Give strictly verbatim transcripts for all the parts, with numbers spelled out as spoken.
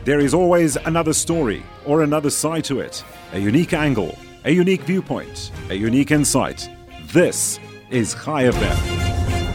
There is always another story or another side to it, a unique angle, a unique viewpoint, a unique insight. This is Chai F M.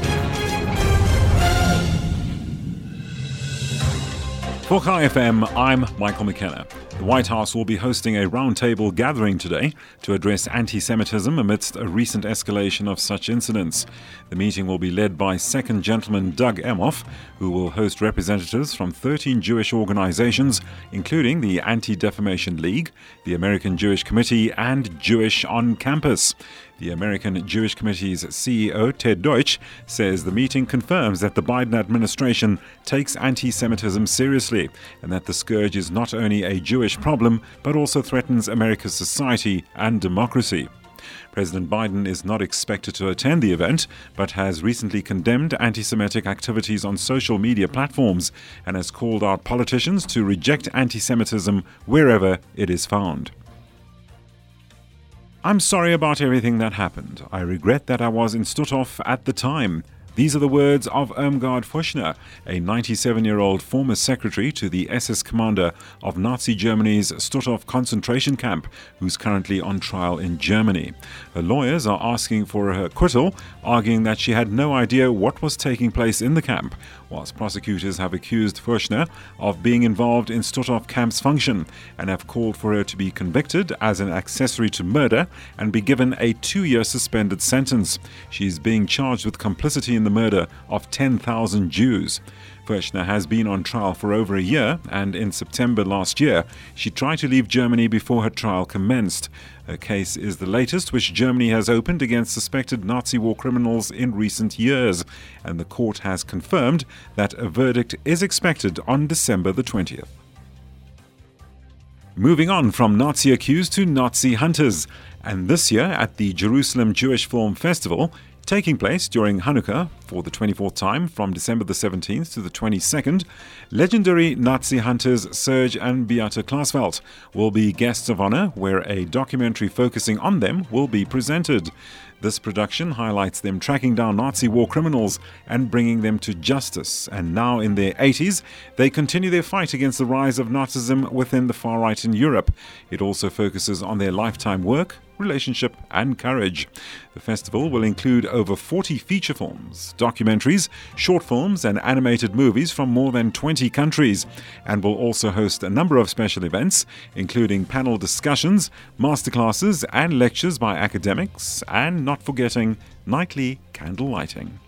For Chai F M, I'm Michael McKenna. The White House will be hosting a roundtable gathering today to address anti-Semitism amidst a recent escalation of such incidents. The meeting will be led by Second Gentleman Doug Emhoff, who will host representatives from thirteen Jewish organizations, including the Anti-Defamation League, the American Jewish Committee, and Jewish on Campus. The American Jewish Committee's C E O, Ted Deutsch, says the meeting confirms that the Biden administration takes anti-Semitism seriously and that the scourge is not only a Jewish problem but also threatens America's society and democracy. President Biden is not expected to attend the event, but has recently condemned anti-Semitic activities on social media platforms and has called out politicians to reject anti-Semitism wherever it is found. I'm sorry about everything that happened. I regret that I was in Stutthof at the time. These are the words of Irmgard Fuchsner, a ninety-seven-year-old former secretary to the S S commander of Nazi Germany's Stutthof concentration camp, who's currently on trial in Germany. Her lawyers are asking for her acquittal, arguing that she had no idea what was taking place in the camp, whilst prosecutors have accused Fuchsner of being involved in Stutthof camp's function and have called for her to be convicted as an accessory to murder and be given a two-year suspended sentence. She is being charged with complicity in the murder of ten thousand Jews. Fuchsner has been on trial for over a year, and in September last year, she tried to leave Germany before her trial commenced. Her case is the latest which Germany has opened against suspected Nazi war criminals in recent years, and the court has confirmed that a verdict is expected on December the twentieth. Moving on from Nazi accused to Nazi hunters, and this year at the Jerusalem Jewish Film Festival, taking place during Hanukkah for the twenty-fourth time from December the seventeenth to the twenty-second, legendary Nazi hunters Serge and Beate Klasfeld will be guests of honor, where a documentary focusing on them will be presented. This production highlights them tracking down Nazi war criminals and bringing them to justice. And now in their eighties, they continue their fight against the rise of Nazism within the far right in Europe. It also focuses on their lifetime work, relationship and courage. The festival will include over forty feature films, documentaries, short films and animated movies from more than twenty countries, and will also host a number of special events, including panel discussions, masterclasses and lectures by academics, and not forgetting nightly candle lighting.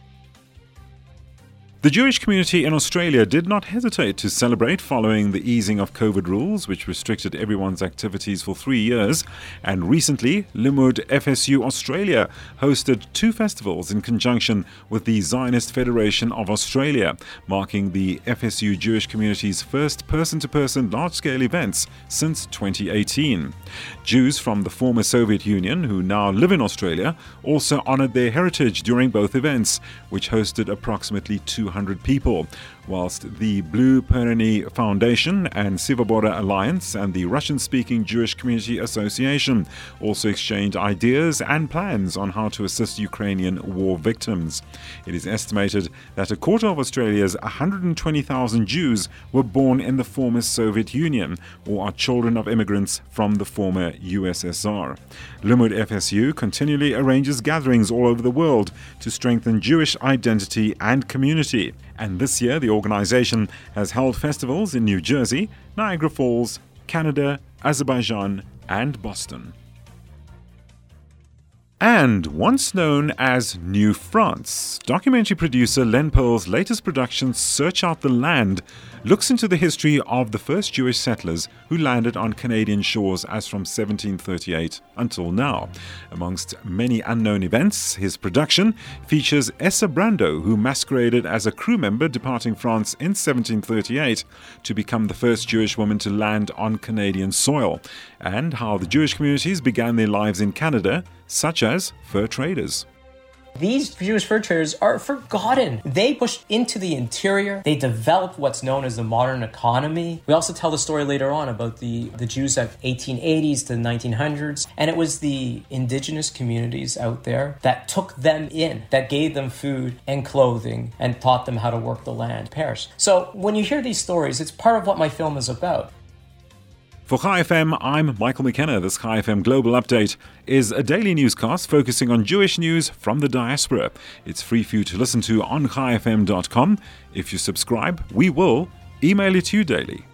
The Jewish community in Australia did not hesitate to celebrate following the easing of COVID rules, which restricted everyone's activities for three years. And recently, Limmud F S U Australia hosted two festivals in conjunction with the Zionist Federation of Australia, marking the F S U Jewish community's first person-to-person large-scale events since twenty eighteen. Jews from the former Soviet Union who now live in Australia also honoured their heritage during both events, which hosted approximately two hundred people, whilst the Blue Perony Foundation and Sivobora Alliance and the Russian-speaking Jewish Community Association also exchanged ideas and plans on how to assist Ukrainian war victims. It is estimated that a quarter of Australia's one hundred twenty thousand Jews were born in the former Soviet Union or are children of immigrants from the former U S S R. Limmud F S U continually arranges gatherings all over the world to strengthen Jewish identity and community. And this year, the organization has held festivals in New Jersey, Niagara Falls, Canada, Azerbaijan, and Boston. And once known as New France, documentary producer Len Pearl's latest production, Search Out the Land, looks into the history of the first Jewish settlers who landed on Canadian shores as from seventeen thirty-eight until now. Amongst many unknown events, his production features Essa Brando, who masqueraded as a crew member departing France in seventeen thirty-eight to become the first Jewish woman to land on Canadian soil, and how the Jewish communities began their lives in Canada, such as fur traders. These Jewish fur traders are forgotten. They pushed into the interior. They developed what's known as the modern economy. We also tell the story later on about the, the Jews at eighteen eighties to nineteen hundreds. And it was the indigenous communities out there that took them in, that gave them food and clothing and taught them how to work the land. Perish. So when you hear these stories, it's part of what my film is about. For Chai F M, I'm Michael McKenna. This Chai F M Global Update is a daily newscast focusing on Jewish news from the diaspora. It's free for you to listen to on chai f m dot com. If you subscribe, we will email it to you daily.